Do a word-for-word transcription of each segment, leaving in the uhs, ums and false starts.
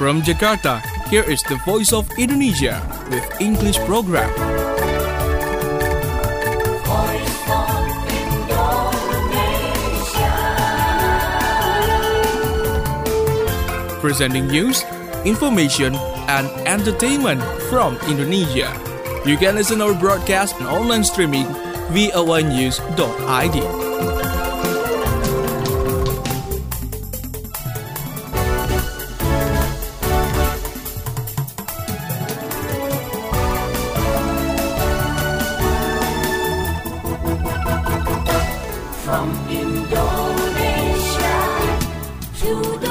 From Jakarta, here is the Voice of Indonesia with English program. Voice of Indonesia. Presenting news, information, and entertainment from Indonesia. You can listen our broadcast and online streaming v o a news dot i d. From Indonesia to the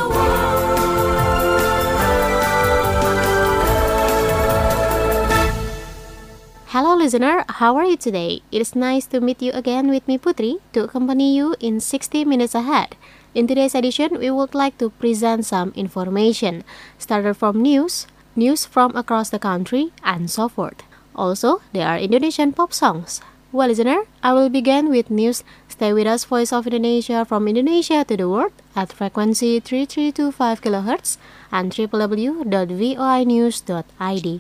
world. Hello listener, how are you today? It is nice to meet you again with me Putri to accompany you in sixty minutes ahead. In today's edition, we would like to present some information, started from news, news from across the country, and so forth. Also, there are Indonesian pop songs. Well, listener, I will begin with news. Stay with us, Voice of Indonesia, from Indonesia to the world at frequency three three two five kilohertz and w w w dot voi news dot i d.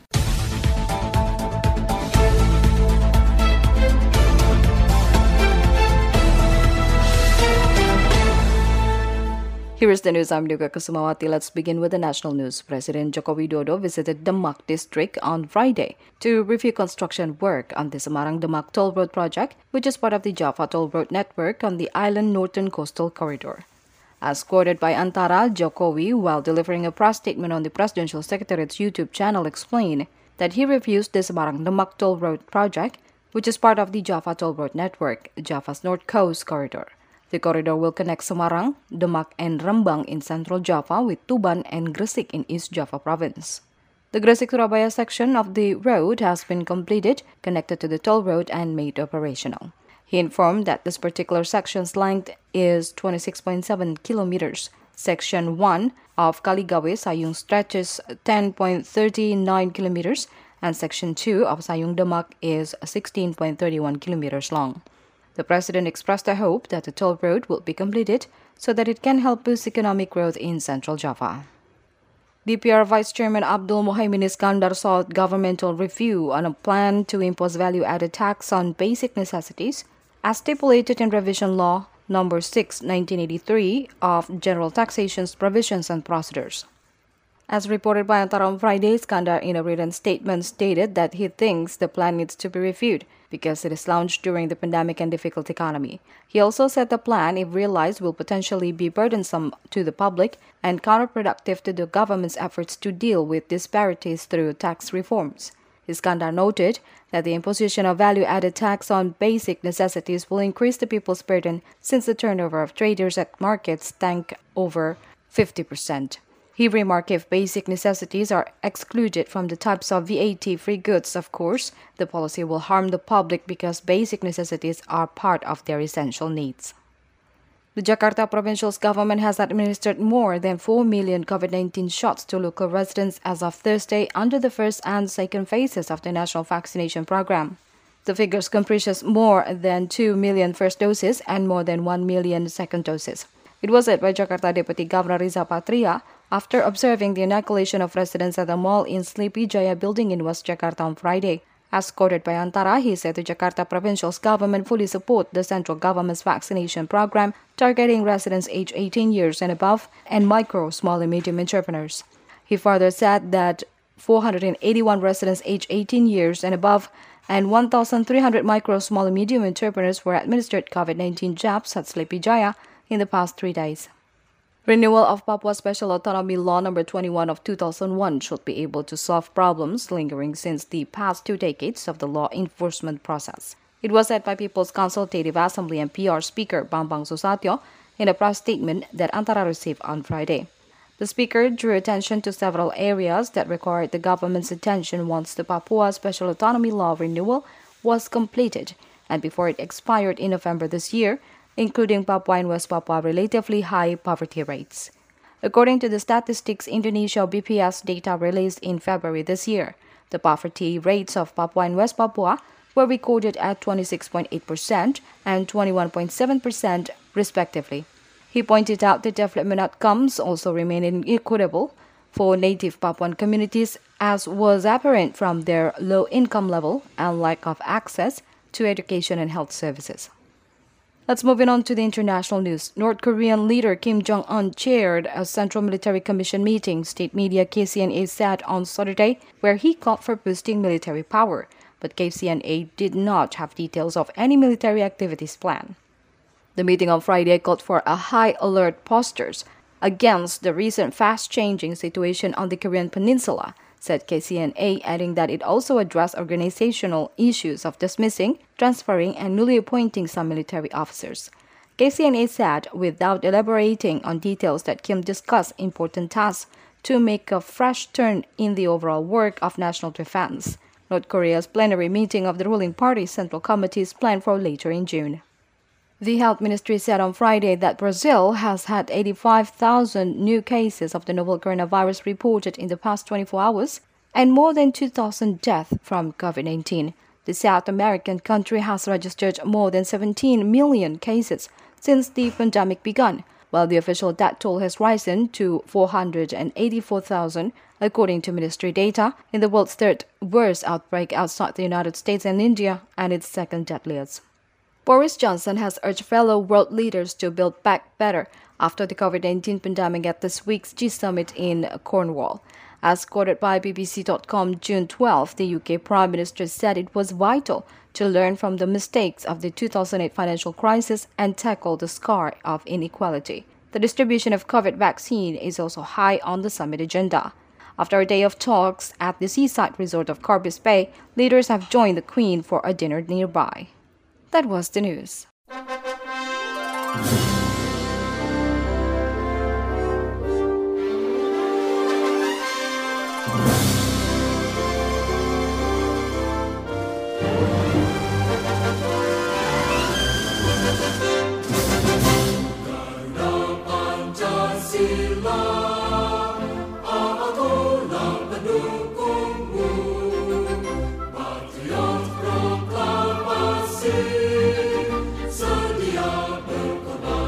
Here is the news. I'm Duga Kusumawati. Let's begin with the national news. President Joko Widodo visited Demak district on Friday to review construction work on the Semarang-Demak Toll Road project, which is part of the Java Toll Road network on the island northern coastal corridor. As quoted by Antara, Jokowi, while delivering a press statement on the Presidential Secretariat's YouTube channel, explained that he reviews the Semarang-Demak Toll Road project, which is part of the Java Toll Road network, Java's North Coast corridor. The corridor will connect Semarang, Demak, and Rembang in central Java with Tuban and Gresik in East Java province. The Gresik-Surabaya section of the road has been completed, connected to the toll road, and made operational. He informed that this particular section's length is twenty-six point seven kilometers. Section one of Kaligawe Sayung stretches ten point three nine kilometers, and Section two of Sayung Demak is sixteen point three one kilometers long. The president expressed a hope that the toll road will be completed so that it can help boost economic growth in Central Java. D P R Vice Chairman Abdul Muhaimin Iskandar sought governmental review on a plan to impose value-added tax on basic necessities, as stipulated in Revision Law Number six, nineteen eighty-three of General Taxation's Provisions and Procedures. As reported by Antara on Friday, Iskandar in a written statement stated that he thinks the plan needs to be reviewed because it is launched during the pandemic and difficult economy. He also said the plan, if realized, will potentially be burdensome to the public and counterproductive to the government's efforts to deal with disparities through tax reforms. Iskandar noted that the imposition of value-added tax on basic necessities will increase the people's burden since the turnover of traders at markets tanked over fifty percent. He remarked if basic necessities are excluded from the types of V A T-free goods, of course, the policy will harm the public because basic necessities are part of their essential needs. The Jakarta provincial government has administered more than four million COVID nineteen shots to local residents as of Thursday under the first and second phases of the national vaccination program. The figures comprise more than two million first doses and more than one million second doses. It was said by Jakarta Deputy Governor Riza Patria after observing the inoculation of residents at the mall in Sleepy Jaya building in West Jakarta on Friday. As quoted by Antara, he said the Jakarta provincial government fully support the central government's vaccination program targeting residents aged eighteen years and above and micro, small and medium entrepreneurs. He further said that four hundred eighty-one residents aged eighteen years and above and one thousand three hundred micro, small and medium entrepreneurs were administered COVID nineteen jabs at Sleepy Jaya in the past three days. Renewal of Papua Special Autonomy Law Number twenty-one of two thousand one should be able to solve problems lingering since the past two decades of the law enforcement process. It was said by People's Consultative Assembly and P R Speaker Bambang Susatyo in a press statement that Antara received on Friday. The speaker drew attention to several areas that required the government's attention once the Papua Special Autonomy Law renewal was completed and before it expired in November this year, including Papua and West Papua relatively high poverty rates. According to the Statistics Indonesia B P S data released in February this year, the poverty rates of Papua and West Papua were recorded at twenty-six point eight percent and twenty-one point seven percent respectively. He pointed out that development outcomes also remain inequitable, for native Papuan communities, as was apparent from their low income level and lack of access to education and health services. Let's move on to the international news. North Korean leader Kim Jong-un chaired a Central Military Commission meeting, state media K C N A said on Saturday, where he called for boosting military power. But K C N A did not have details of any military activities planned. The meeting on Friday called for a high alert postures against the recent fast-changing situation on the Korean peninsula, said K C N A, adding that it also addressed organizational issues of dismissing, transferring, and newly appointing some military officers. K C N A said, without elaborating on details, that Kim discussed important tasks to make a fresh turn in the overall work of national defense. North Korea's plenary meeting of the ruling party's Central Committee is planned for later in June. The Health Ministry said on Friday that Brazil has had eighty-five thousand new cases of the novel coronavirus reported in the past twenty-four hours and more than two thousand deaths from COVID nineteen. The South American country has registered more than seventeen million cases since the pandemic began, while the official death toll has risen to four hundred eighty-four thousand, according to ministry data, in the world's third worst outbreak outside the United States and India, and its second deadliest. Boris Johnson has urged fellow world leaders to build back better after the COVID nineteen pandemic at this week's G Summit in Cornwall. As quoted by B B C dot com June twelfth, the U K Prime Minister said it was vital to learn from the mistakes of the two thousand eight financial crisis and tackle the scar of inequality. The distribution of COVID vaccine is also high on the summit agenda. After a day of talks at the seaside resort of Carbis Bay, leaders have joined the Queen for a dinner nearby. That was the news. Sedia berkobar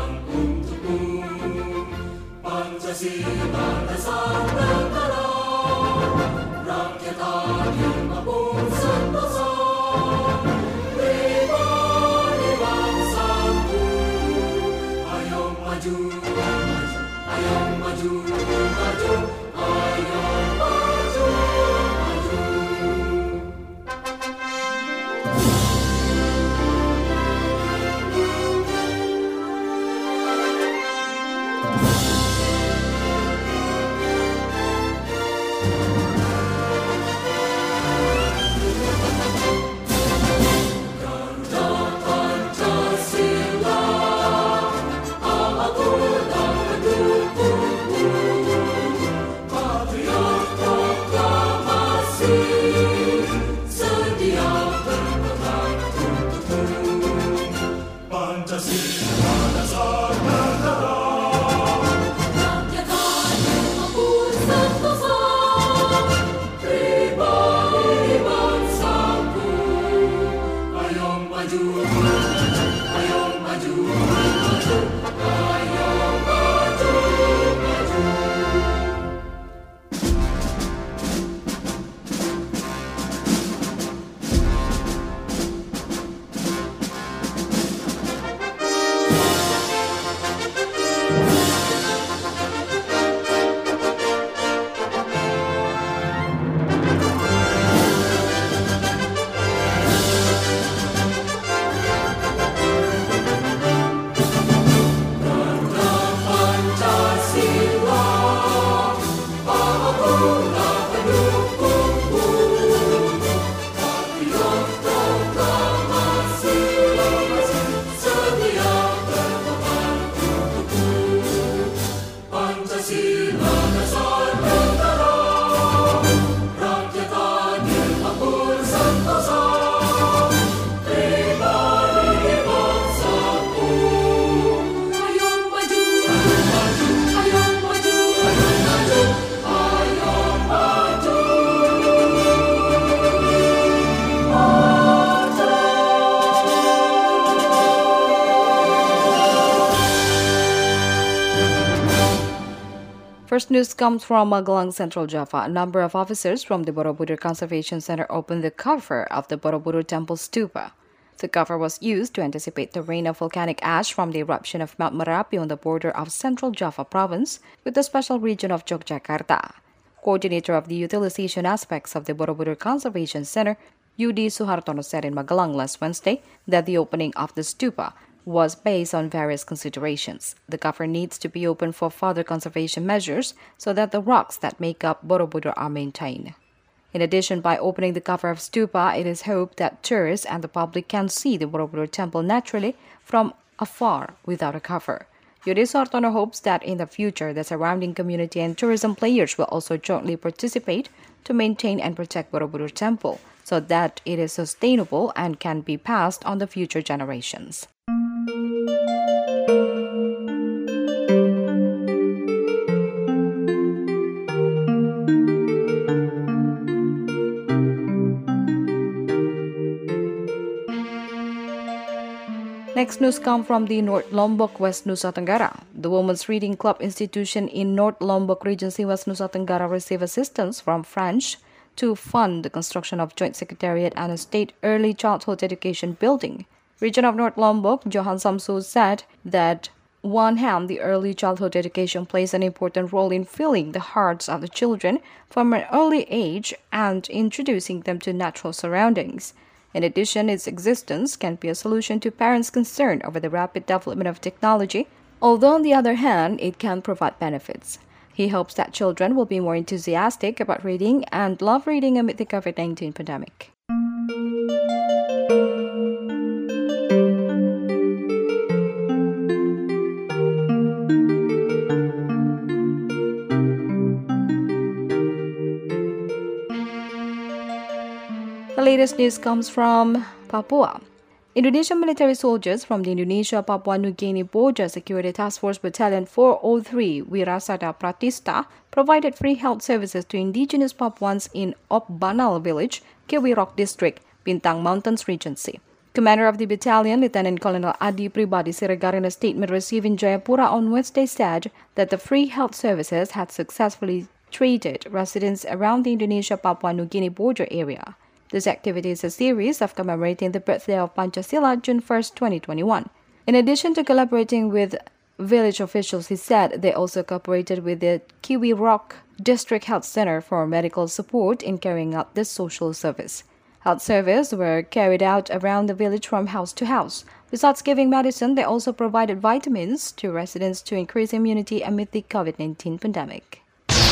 First news comes from Magelang, Central Java. A number of officers from the Borobudur Conservation Center opened the cover of the Borobudur Temple Stupa. The cover was used to anticipate the rain of volcanic ash from the eruption of Mount Merapi on the border of Central Java Province with the special region of Yogyakarta. Coordinator of the utilization aspects of the Borobudur Conservation Center, Yudi Suhartono, said in Magelang last Wednesday that the opening of the stupa was based on various considerations. The cover needs to be open for further conservation measures so that the rocks that make up Borobudur are maintained. In addition, by opening the cover of stupa, it is hoped that tourists and the public can see the Borobudur temple naturally from afar without a cover. Yudi Suhartono hopes that in the future, the surrounding community and tourism players will also jointly participate to maintain and protect Borobudur temple so that it is sustainable and can be passed on to future generations. Next news comes from the North Lombok, West Nusa Tenggara. The Women's Reading Club institution in North Lombok Regency, West Nusa Tenggara received assistance from France to fund the construction of Joint Secretariat and a State Early Childhood Education building. Region of North Lombok, Johan Samsu, said that one hand, the early childhood education plays an important role in filling the hearts of the children from an early age and introducing them to natural surroundings. In addition, its existence can be a solution to parents' concern over the rapid development of technology, although on the other hand, it can provide benefits. He hopes that children will be more enthusiastic about reading and love reading amid the COVID nineteen pandemic. The latest news comes from Papua. Indonesian military soldiers from the Indonesia-Papua New Guinea Border Security Task Force Battalion four oh three Wirasada Pratista provided free health services to indigenous Papuans in Opbanal village, Kiwirok District, Bintang Mountains Regency. Commander of the battalion, Lieutenant Colonel Adi Pribadi Siregar, in a statement received in Jayapura on Wednesday, said that the free health services had successfully treated residents around the Indonesia-Papua New Guinea border area. This activity is a series of commemorating the birthday of Pancasila, June first, twenty twenty-one. In addition to collaborating with village officials, he said they also cooperated with the Kiwirok District Health Center for medical support in carrying out this social service. Health services were carried out around the village from house to house. Besides giving medicine, they also provided vitamins to residents to increase immunity amid the COVID nineteen pandemic.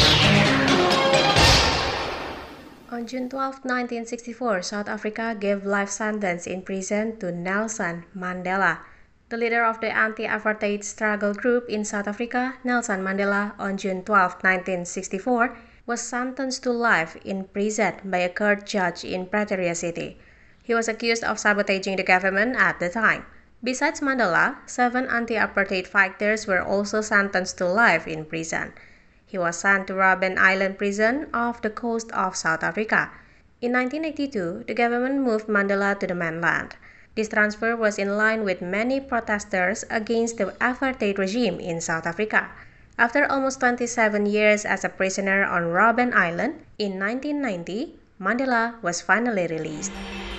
On June twelfth, nineteen sixty-four, South Africa gave life sentence in prison to Nelson Mandela. The leader of the anti-apartheid struggle group in South Africa, Nelson Mandela, on June twelfth, nineteen sixty-four, was sentenced to life in prison by a court judge in Pretoria City. He was accused of sabotaging the government at the time. Besides Mandela, seven anti-apartheid fighters were also sentenced to life in prison. He was sent to Robben Island prison off the coast of South Africa. In nineteen eighty-two, the government moved Mandela to the mainland. This transfer was in line with many protesters against the apartheid regime in South Africa. After almost twenty-seven years as a prisoner on Robben Island, in nineteen ninety, Mandela was finally released.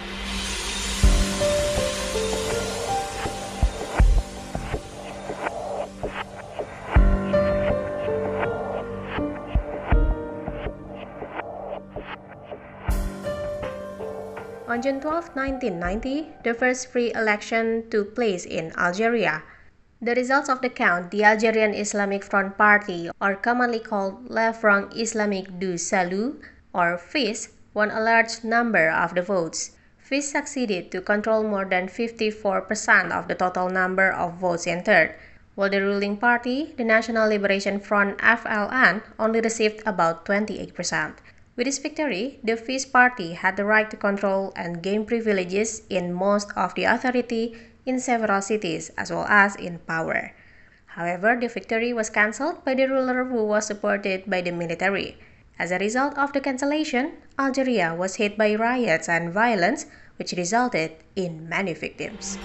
On June twelfth, nineteen ninety, the first free election took place in Algeria. The results of the count, the Algerian Islamic Front Party, or commonly called Le Front Islamique du Salut, or F I S, won a large number of the votes. F I S succeeded to control more than fifty-four percent of the total number of votes entered, while the ruling party, the National Liberation Front F L N, only received about twenty-eight percent. With this victory, the F I S party had the right to control and gain privileges in most of the authority in several cities as well as in power. However, the victory was cancelled by the ruler who was supported by the military. As a result of the cancellation, Algeria was hit by riots and violence, which resulted in many victims.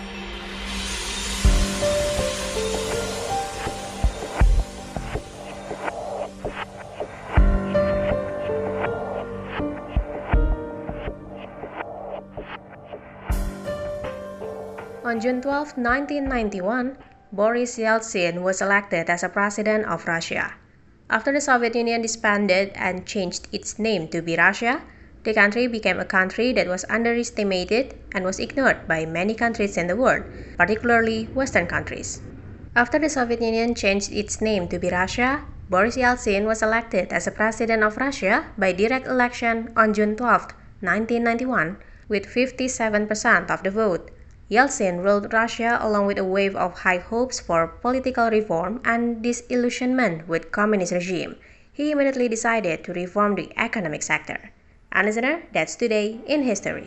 On June twelfth, nineteen ninety-one, Boris Yeltsin was elected as a president of Russia. After the Soviet Union disbanded and changed its name to be Russia, the country became a country that was underestimated and was ignored by many countries in the world, particularly Western countries. After the Soviet Union changed its name to be Russia, Boris Yeltsin was elected as a president of Russia by direct election on June twelfth, nineteen ninety-one, with fifty-seven percent of the vote. Yeltsin ruled Russia along with a wave of high hopes for political reform and disillusionment with communist regime. He immediately decided to reform the economic sector. And listener, that's today in history.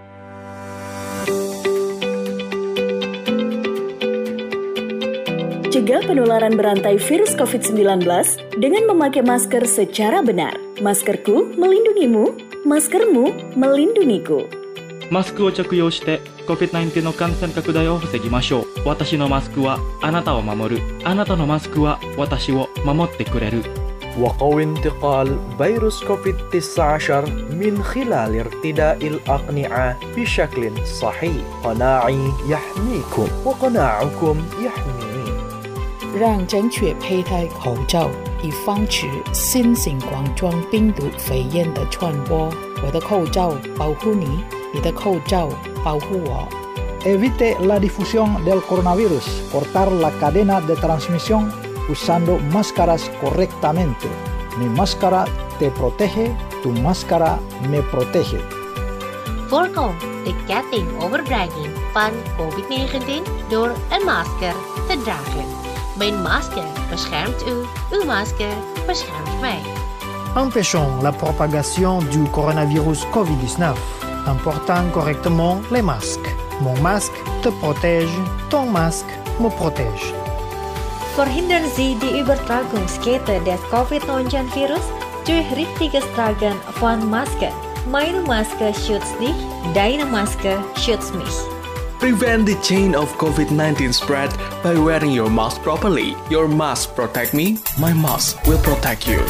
Cegah penularan berantai virus covid sembilan belas dengan memakai masker secara benar. Maskerku melindungimu, maskermu melindungiku. マスクを着用して コビッドナインティーン の感染拡大を防ぎましょう。私のマスクはあなたを守る。あなたのマスクは私を守ってくれる。 وقو انتقال فيروس كوفيد تسعة عشر من خلال ارتداء الأقنعة بشكل صحيح. قناعي يحميكم وقناعكم يحميني. 让正确佩戴口罩，以防止新型冠状病毒肺炎的传播。我的口罩保护你，你的口罩保护我。 Evite la difusión del coronavirus. Cortar la cadena de transmisión usando máscaras correctamente. Mi máscara te protege, tu máscara me protege. Voorkom de ketting overbrenging van covid negentien door een masker te dragen. Mijn masker beschermt u, uw masker beschermt mij. Empêchons la propagation du coronavirus covid dix-neuf en portant correctement les masques. Mon masque te protège, ton masque me protège. Verhindern Sie die Übertragungskette des covid neunzehn virus durch richtiges Tragen von Masken. Meine Maske schützt dich, deine Maske schützt mich. Prevent the chain of covid nineteen spread by wearing your mask properly. Your mask protect me, my mask will protect you.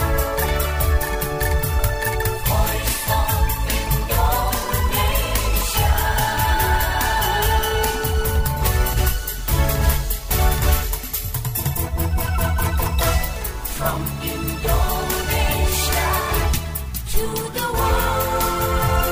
From Indonesia to the world.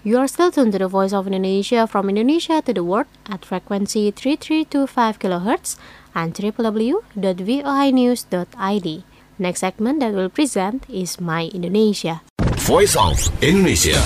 You are still tuned to the Voice of Indonesia from Indonesia to the world at frequency three three two five kilohertz and w w w dot voi news dot i d. Next segment that we'll present is My Indonesia. Voice of Indonesia.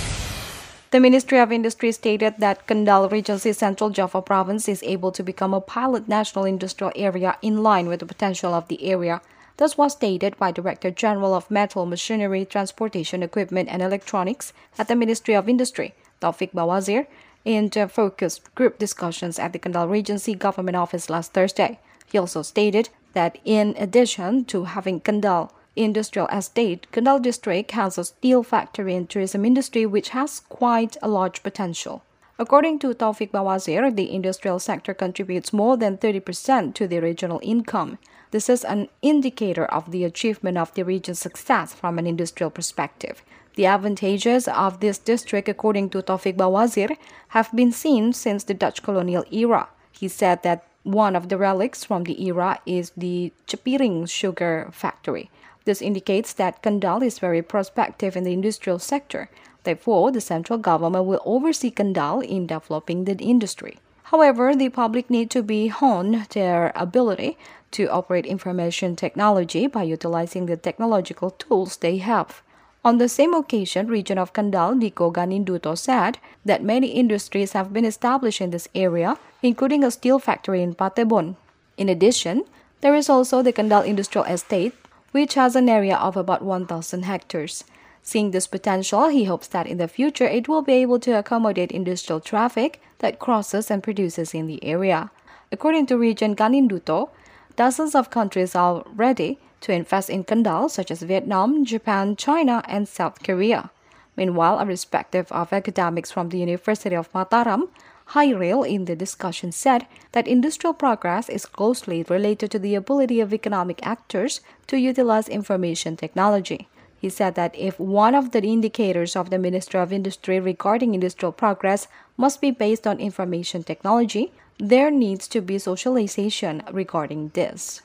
The Ministry of Industry stated that Kendal Regency Central Java Province is able to become a pilot national industrial area in line with the potential of the area. This was stated by Director General of Metal, Machinery, Transportation, Equipment and Electronics at the Ministry of Industry, Taufik Bawazir, in the focused group discussions at the Kendal Regency Government Office last Thursday. He also stated that in addition to having Kendal Industrial Estate, Kendal District has a steel factory and tourism industry which has quite a large potential. According to Taufik Bawazir, the industrial sector contributes more than thirty percent to the regional income. This is an indicator of the achievement of the region's success from an industrial perspective. The advantages of this district, according to Taufik Bawazir, have been seen since the Dutch colonial era. He said that one of the relics from the era is the Cepiring sugar factory. This indicates that Kendal is very prospective in the industrial sector. Therefore, the central government will oversee Kendal in developing the industry. However, the public need to be honed their ability to operate information technology by utilizing the technological tools they have. On the same occasion, region of Kendal, Diko Ganinduto said that many industries have been established in this area, including a steel factory in Patebon. In addition, there is also the Kendal Industrial Estate, which has an area of about one thousand hectares. Seeing this potential, he hopes that in the future it will be able to accommodate industrial traffic that crosses and produces in the area. According to Region Ganinduto, dozens of countries are ready to invest in Kendal, such as Vietnam, Japan, China, and South Korea. Meanwhile, a respective of academics from the University of Mataram, Hairil, in the discussion said that industrial progress is closely related to the ability of economic actors to utilize information technology. He said that if one of the indicators of the Ministry of Industry regarding industrial progress must be based on information technology, there needs to be socialization regarding this.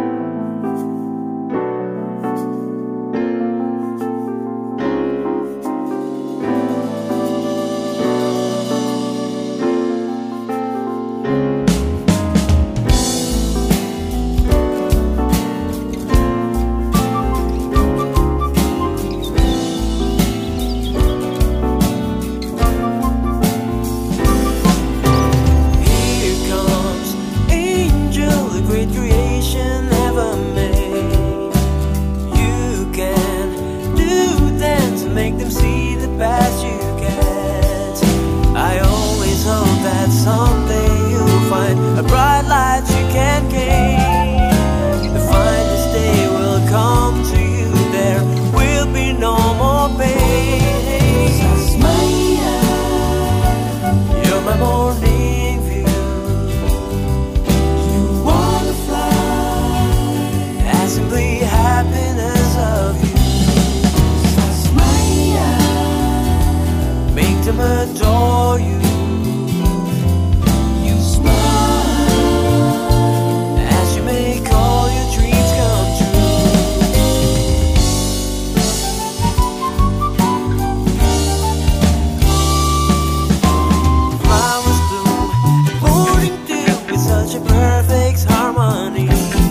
Adore you. You smile as you make all your dreams come true. Flowers bloom and morning dew with such a perfect harmony.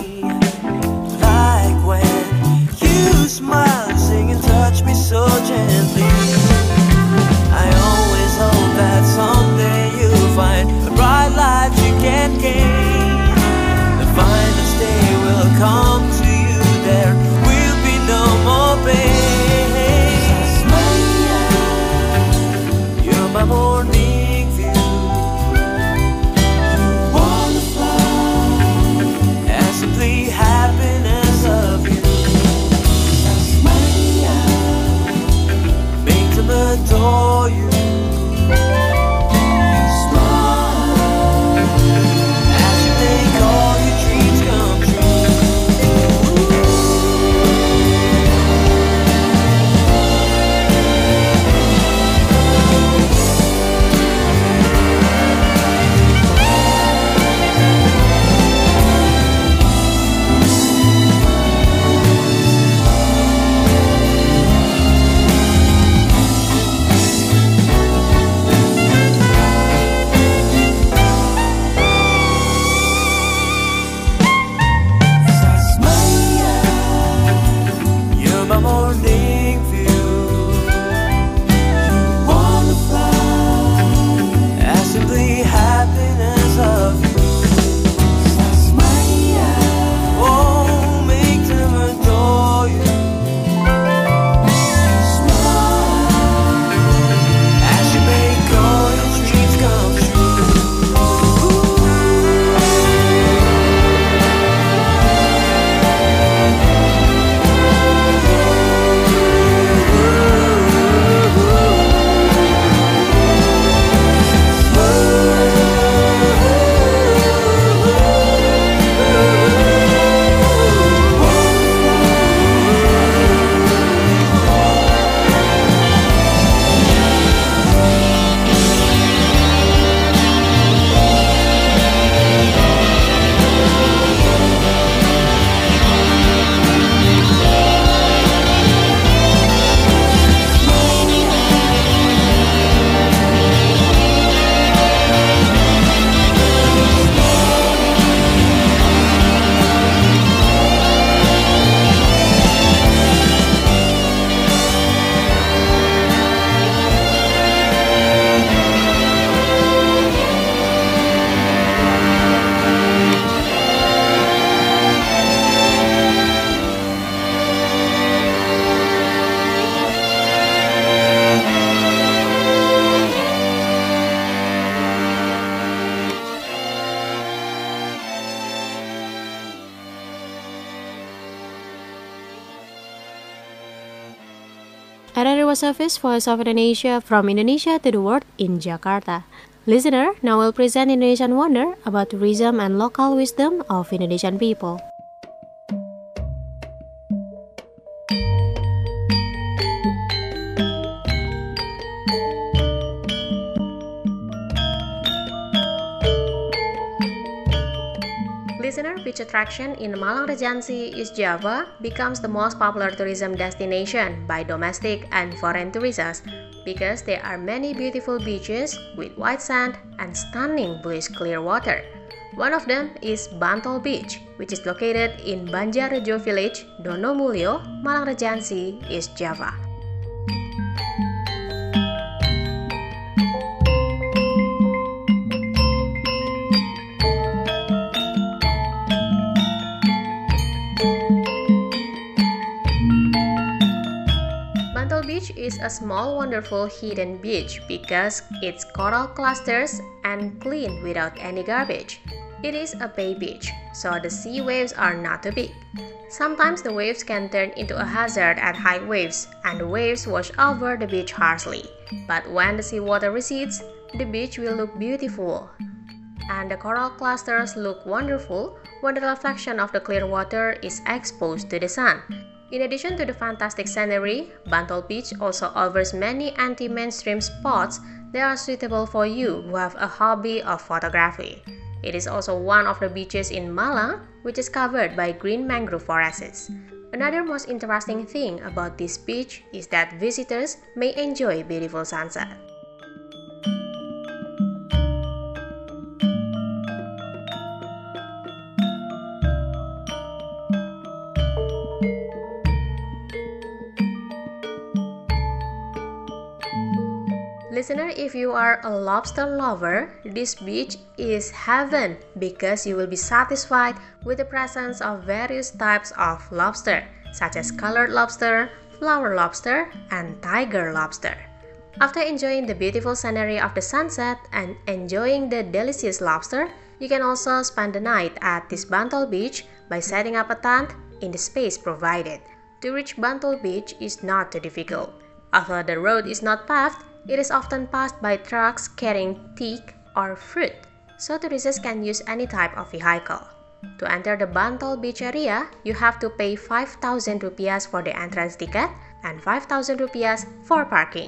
Like when you smile, sing and touch me so gently. I always hope that someday you'll find a bright light you can gain. The finest day will come to you, there will be no more pain. You're my morning view. You wanna fly, and simply happiness of you. Make them adore you. As you make all your dreams come true. R R I World Service, Voice of Indonesia, from Indonesia to the world in Jakarta. Listener, now we'll present Indonesian Wonder about tourism and local wisdom of Indonesian people. Listener, beach attraction in Malang Regency, East Java becomes the most popular tourism destination by domestic and foreign tourists because there are many beautiful beaches with white sand and stunning bluish clear water. One of them is Bantol Beach, which is located in Banjarrejo Village, Donomulyo, Malang Regency, East Java. Beach is a small wonderful hidden beach because its coral clusters and clean without any garbage. It is a bay beach, so the sea waves are not too big. Sometimes the waves can turn into a hazard at high waves and the waves wash over the beach harshly. But when the seawater recedes, the beach will look beautiful. And the coral clusters look wonderful when the reflection of the clear water is exposed to the sun. In addition to the fantastic scenery, Bantol Beach also offers many anti-mainstream spots that are suitable for you who have a hobby of photography. It is also one of the beaches in Malang, which is covered by green mangrove forests. Another most interesting thing about this beach is that visitors may enjoy beautiful sunset. Listener, if you are a lobster lover, this beach is heaven because you will be satisfied with the presence of various types of lobster, such as colored lobster, flower lobster, and tiger lobster. After enjoying the beautiful scenery of the sunset and enjoying the delicious lobster, you can also spend the night at this Bantol Beach by setting up a tent in the space provided. To reach Bantol Beach is not too difficult. Although the road is not paved, it is often passed by trucks carrying teak or fruit, so tourists can use any type of vehicle. To enter the Bantol Beach area, you have to pay five thousand rupiahs for the entrance ticket and five thousand rupiahs for parking.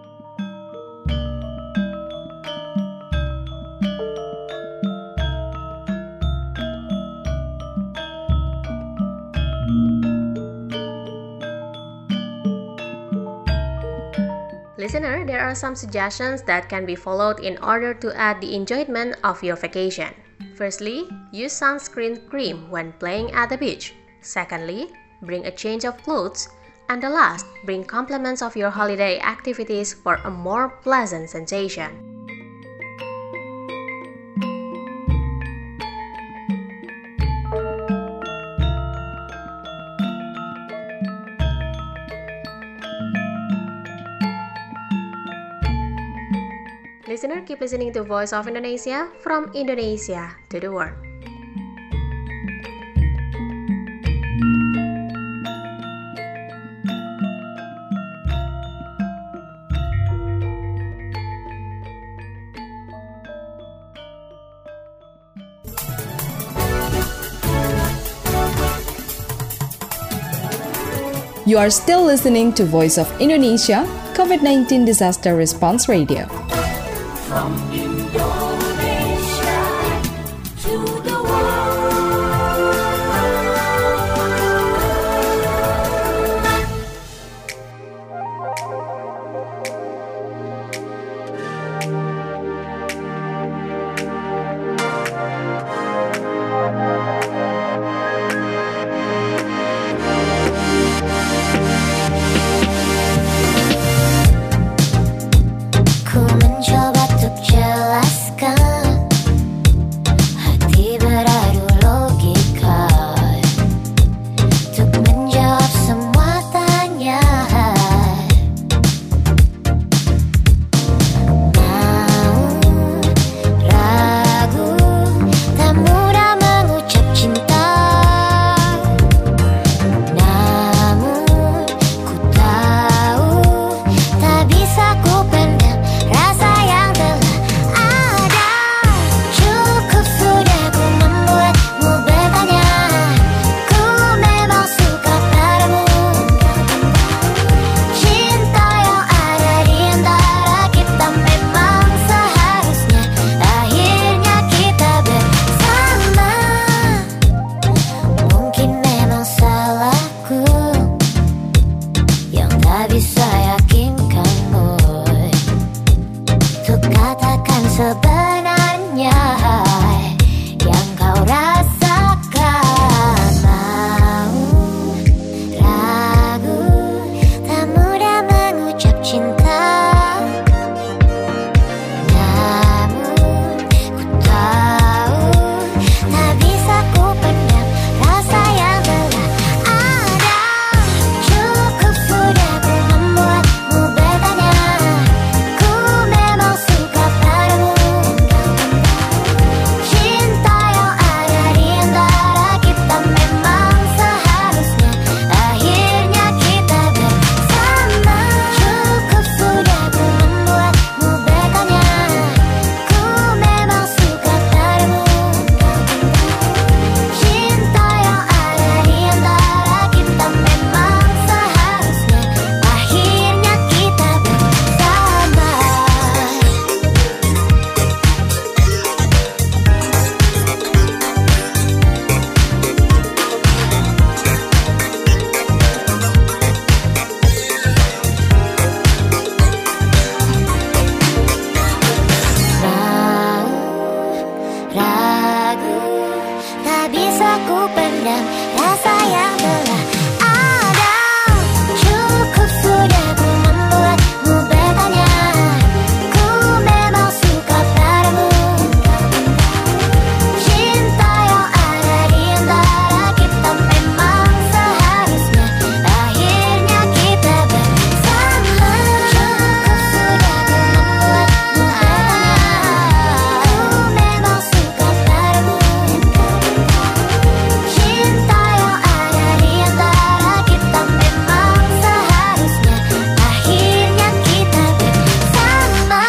Listener, there are some suggestions that can be followed in order to add the enjoyment of your vacation. Firstly, use sunscreen cream when playing at the beach. Secondly, bring a change of clothes. And the last, bring complements of your holiday activities for a more pleasant sensation. Listener, keep listening to Voice of Indonesia, from Indonesia to the world. You are still listening to Voice of Indonesia, COVID nineteen Disaster Response Radio. From Indonesia to the Ku mencoba untuk jauh sayang telah ada. Cukup sudah ku membuatmu bertanya. Ku memang suka padamu. Cinta yang ada di antara kita memang seharusnya akhirnya kita bersama. Cukup sudah ku membuatmu bertanya. Ku memang suka padamu. Cinta yang ada di antara kita memang seharusnya akhirnya kita bersama.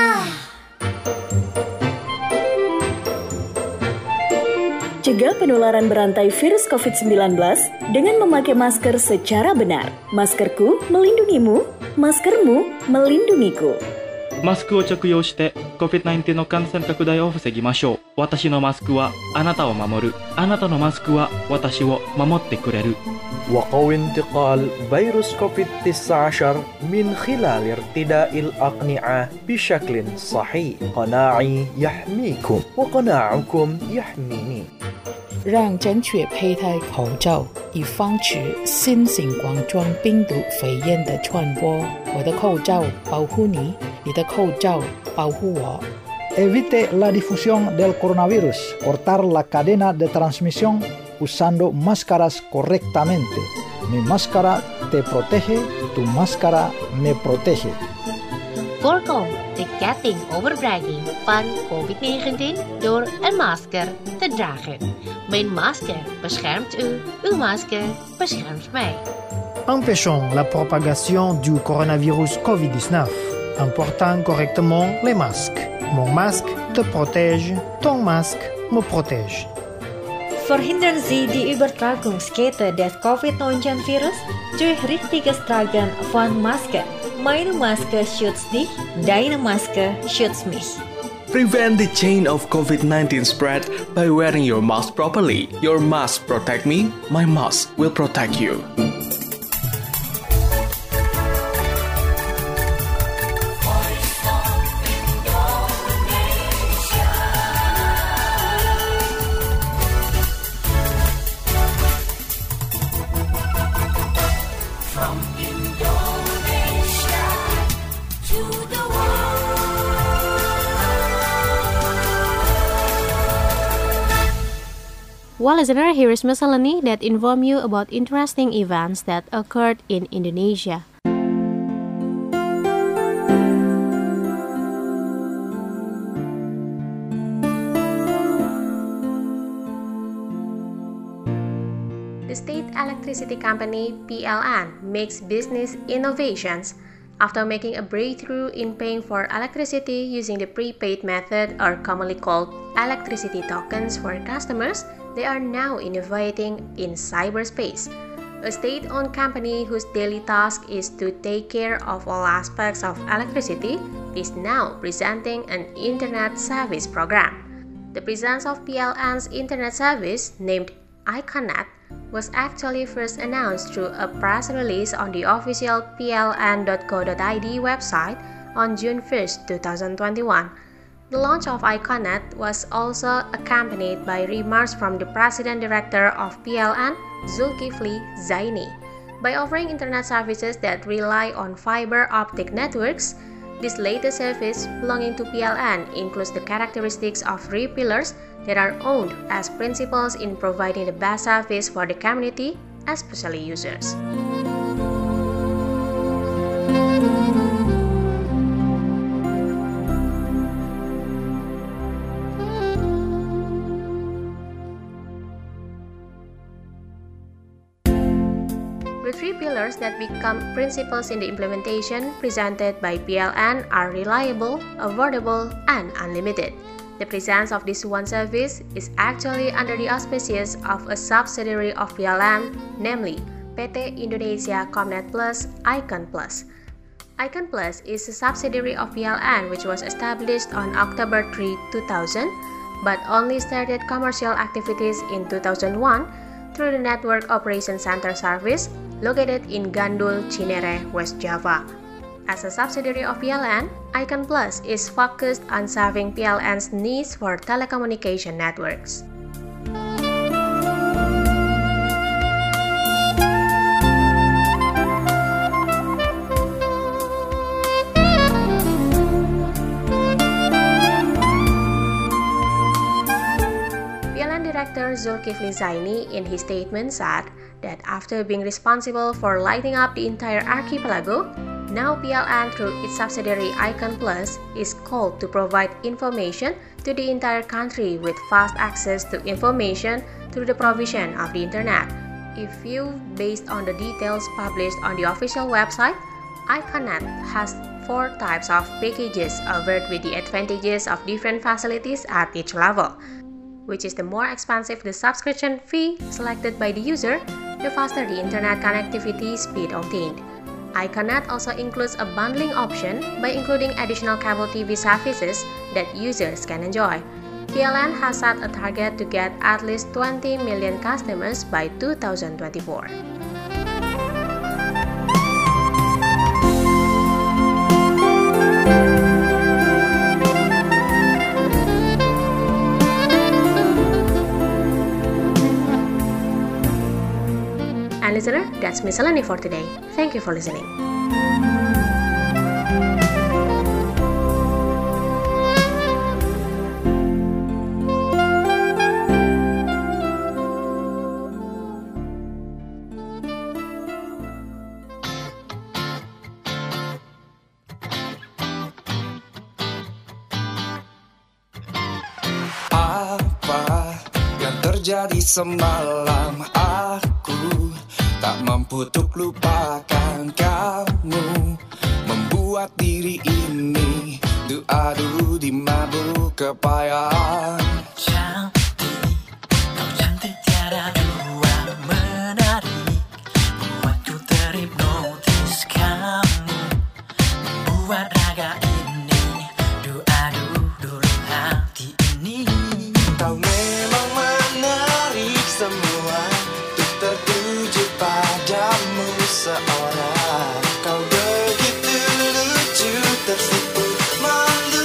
Cegah penularan berantai virus covid sembilan belas dengan memakai masker secara benar. Maskerku melindungimu, maskermu melindungiku. マスクを着用して コビッドナインティーン の感染拡大を防ぎましょう。私のマスクはあなたを守る。あなたのマスクは私を守ってくれる。 وقو انتقال فيروس كوفيد تسعة عشر من خلال ارتداء الأقنعة بشكل صحيح. قناعي يحميكم وقناعكم يحميني. 让正确佩戴口罩，以防止新型冠状病毒肺炎的传播。我的口罩保护你，你的口罩保护我。 Evite la difusión del coronavirus. Cortar la cadena de transmisión usando máscaras correctamente. Mi máscara te protege, tu máscara me protege. Voorkom de ketting overbrenging van covid negentien door een masker te dragen. Mijn masker beschermt u, uw masker beschermt mij. Empêchons la propagation du coronavirus covid dix-neuf en portant correctement les masques. Mon masque te protège, ton masque me protège. Verhindern Sie die Übertragungskette des covid neunzehn Virus durch richtiges Tragen von Masken. Meine Maske schützt dich, deine Maske schützt mich. Prevent the chain of covid nineteen spread by wearing your mask properly. Your mask protect me, my mask will protect you. From Indonesia to the Well, listener, here is miscellany that inform you about interesting events that occurred in Indonesia. The state electricity company P L N makes business innovations. After making a breakthrough in paying for electricity using the prepaid method, or commonly called electricity tokens for customers, they are now innovating in cyberspace. A state-owned company whose daily task is to take care of all aspects of electricity is now presenting an internet service program. The presence of P L N's internet service, named ICONNET, was actually first announced through a press release on the official P L N dot co dot I D website on June first, twenty twenty-one. The launch of ICONNET was also accompanied by remarks from the President Director of P L N, Zulkifli Zaini. By offering internet services that rely on fiber optic networks, this latest service belonging to P L N includes the characteristics of three pillars that are owned as principals in providing the best service for the community, especially users. The three pillars that become principles in the implementation presented by P L N are reliable, affordable, and unlimited. The presence of this one service is actually under the auspices of a subsidiary of P L N, namely P T Indonesia Comnet Plus Icon Plus. Icon Plus is a subsidiary of P L N which was established on October third, two thousand, but only started commercial activities in two thousand one through the Network Operation Center service located in Gandul, Cinere, West Java. As a subsidiary of P L N, Icon Plus is focused on serving P L N's needs for telecommunication networks. Zulkifli Zaini in his statement said that after being responsible for lighting up the entire archipelago, now P L N through its subsidiary Icon Plus is called to provide information to the entire country with fast access to information through the provision of the internet. If you, based on the details published on the official website, IconNet has four types of packages offered with the advantages of different facilities at each level. Which is the more expensive the subscription fee selected by the user, the faster the internet connectivity speed obtained. IconNet also includes a bundling option by including additional cable T V services that users can enjoy. P L N has set a target to get at least twenty million customers by two thousand twenty-four. And listener, that's Miscellany for today. Thank you for listening. Apa yang terjadi semalam, aku tak mampu untuk lupakan kamu, membuat diri ini adu-adu di mabuk kepayahan. Cantik, kau cantik tiada dua, menarik, buatku terhipnotis kamu, membuat raga ini adu-adu dulu hati ini. Kau memang menarik semua, untuk tertuju padamu seorang. Kau begitu lucu, tersipu malu,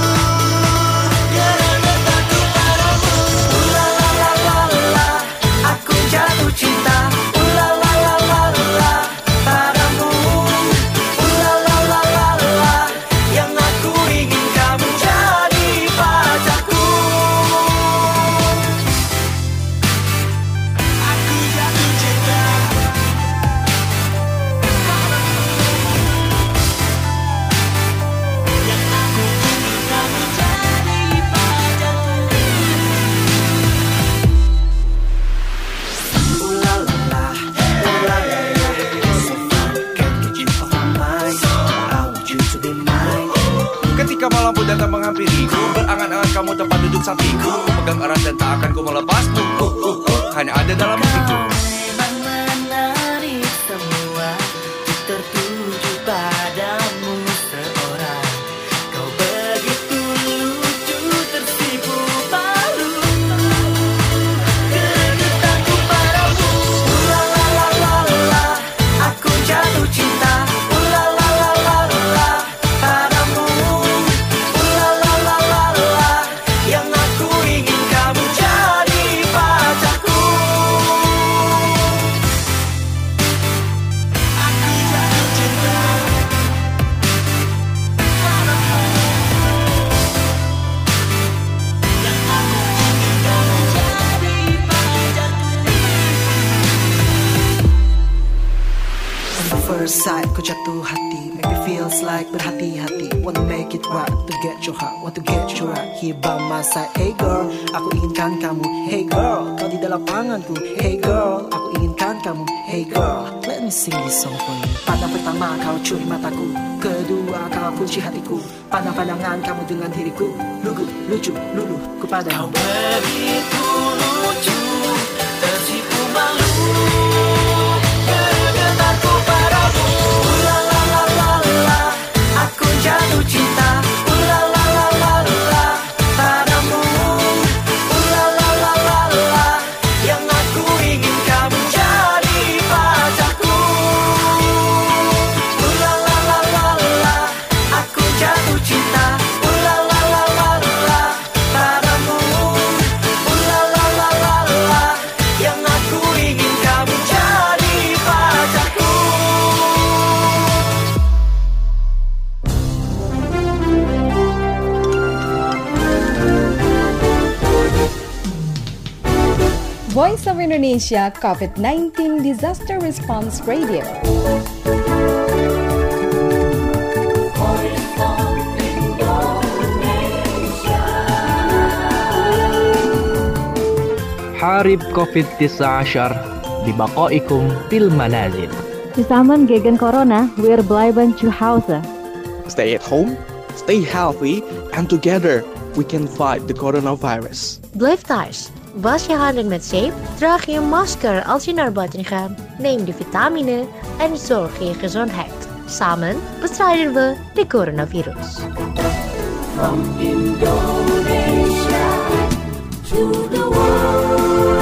kerana takut padamu. Ula la la la la, aku jatuh cinta. Ula la la la la, padamu. Ula la la la la, yang aku ingin kamu jadi pacarku. Aku jatuh cinta. Ketika malam pun datang menghampiriku, berangan-angan kamu tempat duduk sampingku, pegang erat dan tak akan ku melepasmu. Uh, uh, uh, hanya ada dalam hatiku. Memang menarik semua, tertuju padamu seorang. Kau begitu lucu, tersipu malu, kegetarku padamu. Ula la la la la, aku jatuh cinta. Ula la la la la, padamu. Ula la la la la, yang aku ingin kamu jadi pacarku. Aku jatuh cinta. Yang aku ingin kamu jadi pacarku. On the first sight, kau jatuh hati, make me feels like berhati-hati. Want to make it right, to get your heart, want to get you right. Here by my side, hey girl, aku inginkan kamu. Hey girl, kau di dalam tanganku. Hey girl, aku inginkan kamu. Hey girl, let me sing this song for you. Pandang pertama kau curi mataku, kedua kau kunci hatiku. Pandang-pandangan kamu dengan diriku, lugu, lucu, luluh ku padamu. Kau begitu lucu, tersipu malu, kegetarku padamu. Ula la la la la, aku jatuh cinta. Ula la la la la, padamu. Ula la la la la, yang aku ingin kamu jadi pacarku. Ula la la la la, aku jatuh cinta. Ula la la la la, padamu. Ula Indonesia COVID nineteen Disaster Response Radio. حارب كوفيد تسعة عشر ببقائكم في المنازل. Zusammen gegen Corona, wir bleiben zu Hause. Stay at home, stay healthy, and together we can fight the coronavirus. Blijf thuis. Was je handen met zeep, draag je een masker als je naar buiten gaat. Neem de vitamine en zorg je gezondheid. Samen bestrijden we de coronavirus. From Indonesia to the world.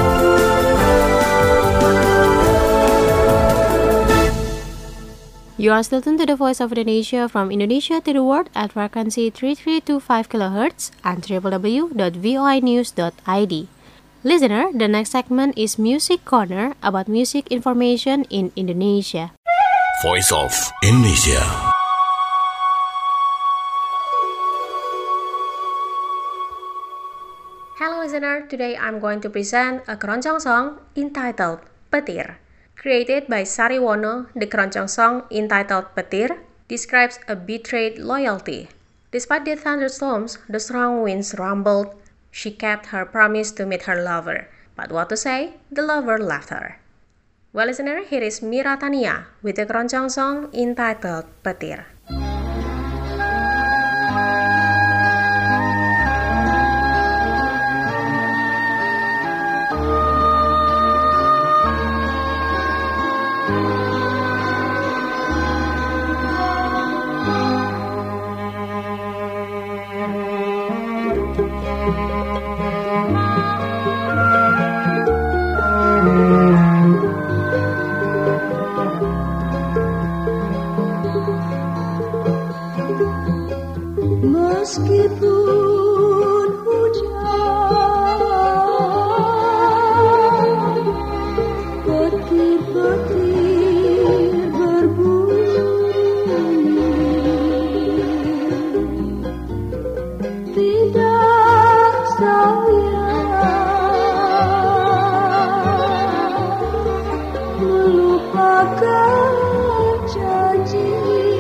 You are still tuned to the Voice of Indonesia from Indonesia to the world at frequency three three two five kilohertz and w w w dot voi news dot i d. Listener, the next segment is Music Corner about music information in Indonesia. Voice of Indonesia. Hello listener, today I'm going to present a keroncong song entitled Petir. Created by Sariwono, the keroncong song entitled Petir describes a betrayed loyalty. Despite the thunderstorms, the strong winds rumbled. She kept her promise to meet her lover. But what to say? The lover left her. Well, listener, here is Mira Tania with the keroncong song entitled Petir. Meskipun hujan, petir-petir berbunyi, tidak sayang melupakan janji.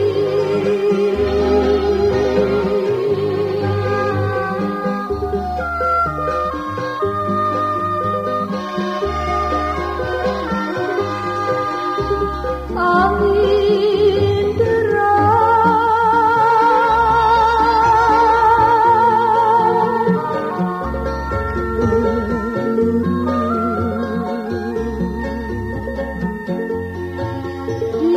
Angin deras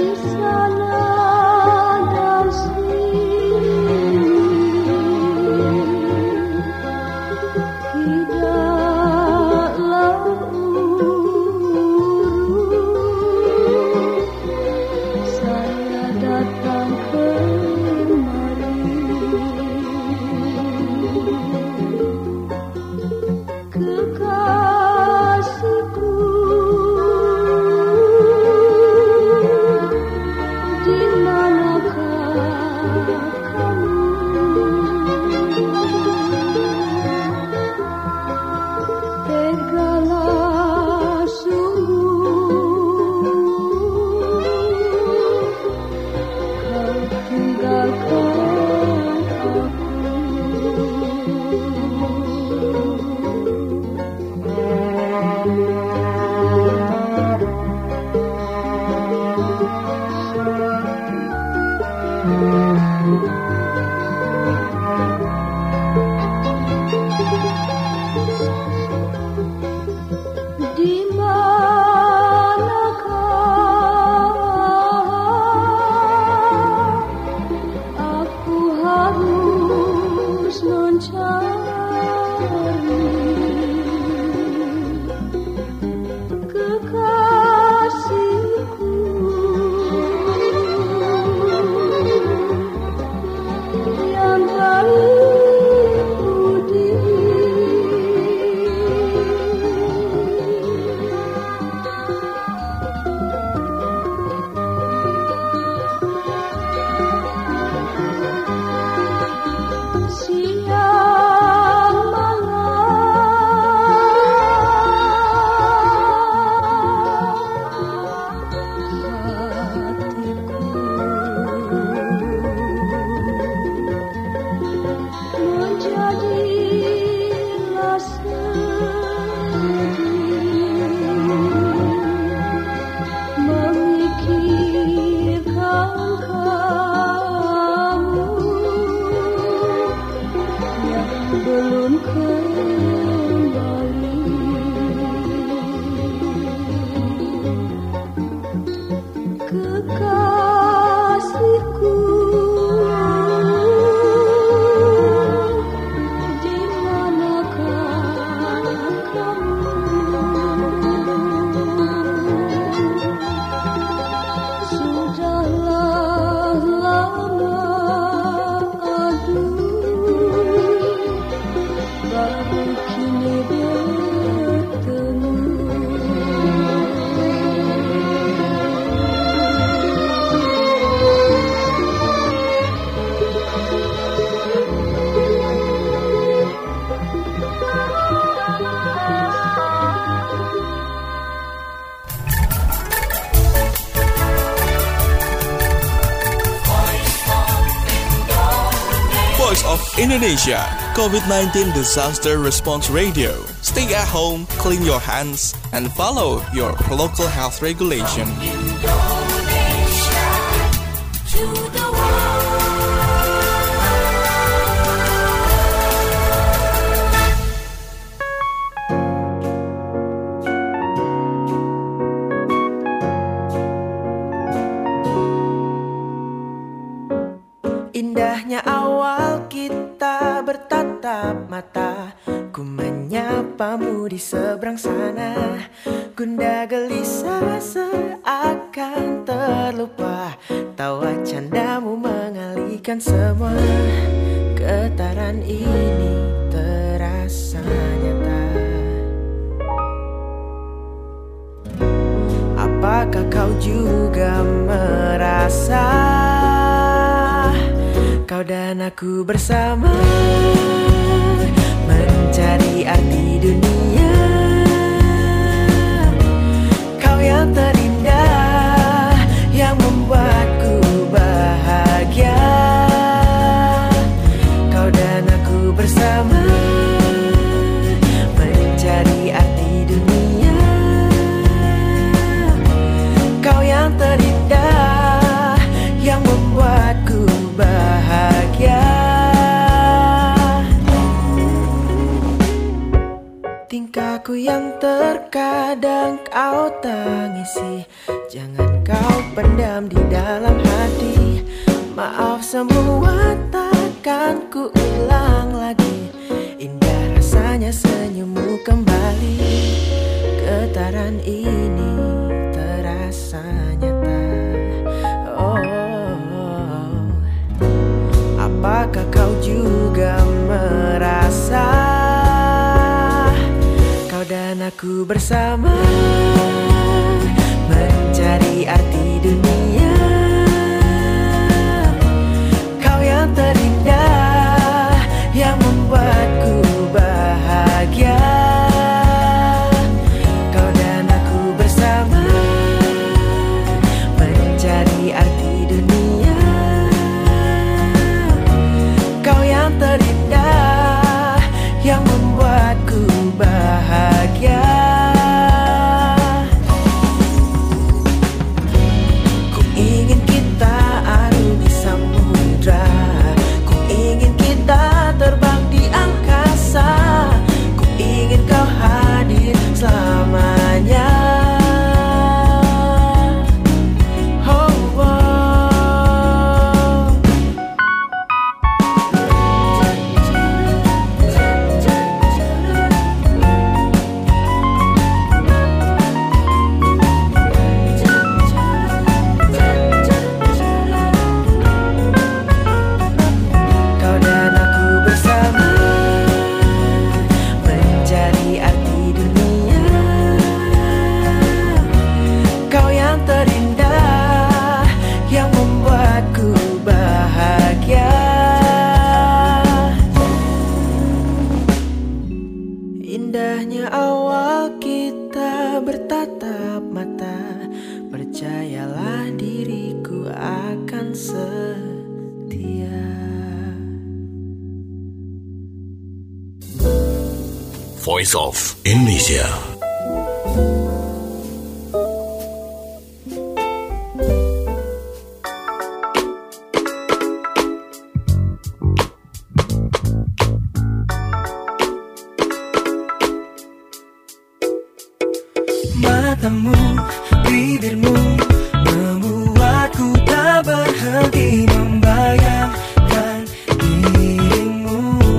Indonesia, COVID nineteen Disaster Response Radio. Stay at home, clean your hands, and follow your local health regulation. Indahnya awal kita bertatap mata, ku menyapamu di seberang sana. Gundah gelisah seakan terlupa, tawa candamu mengalihkan semua. Getaran ini terasa nyata. Apakah kau juga merasa kau dan aku bersama mencari arti dunia? Kau yang terindah, yang membuatku bahagia. Kau dan aku bersama mencari arti dunia. Kau yang terindah, yang membuatku bahagia. Tingkahku yang terkadang kau tangisi, jangan kau pendam di dalam hati. Maaf semua takkan ku ulang lagi. Indah rasanya senyummu kembali. Getaran ini terasa nyata. Oh, apakah kau juga merasa kau dan aku bersama mencari arti dunia? Kau yang terindah, yang membuatku bahagia. Kau dan aku bersama mencari arti dunia. Kau yang terindah, yang membuatku bahagia. Ku ingin kita arungi samudra, ku ingin kita terbang di angkasa, ku ingin kau hadir selamanya. Oh, oh. Kau dan aku bersama mencari arti dunia. Kau yang terindah, yang membuatku bahagia. Indahnya awal kita bertatap mata, percayalah diriku akan setia. Voice of Indonesia. Matamu, bibirmu membuatku tak berhenti membayangkan dirimu.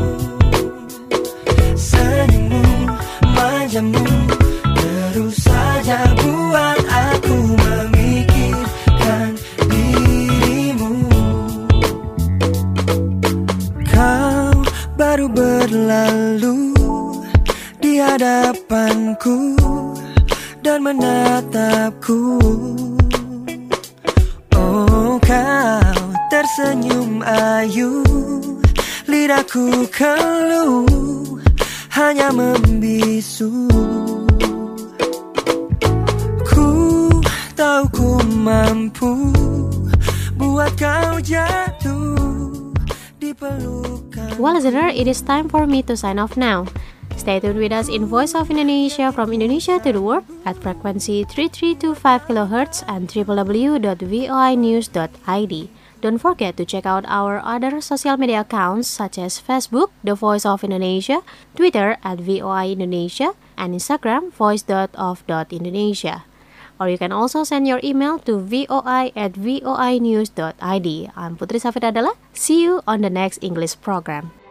Senyummu, manjamu terus saja buat aku memikirkan dirimu. Kau baru berlalu di hadapanku dan menatapku. Oh, kau tersenyum ayu, lidahku keluh hanya membisu. Ku tahu ku mampu buat kau jatuh di diperlukan. Well, listener, it is time for me to sign off now. Stay tuned with us in Voice of Indonesia from Indonesia to the world at frequency three three two five kilohertz and w w w dot voi news dot i d. Don't forget to check out our other social media accounts such as Facebook, The Voice of Indonesia, Twitter at V O I Indonesia, and Instagram, voice dot of dot indonesia. Or you can also send your email to voi at voi news dot i d. I'm Putri Safira Adela. See you on the next English program.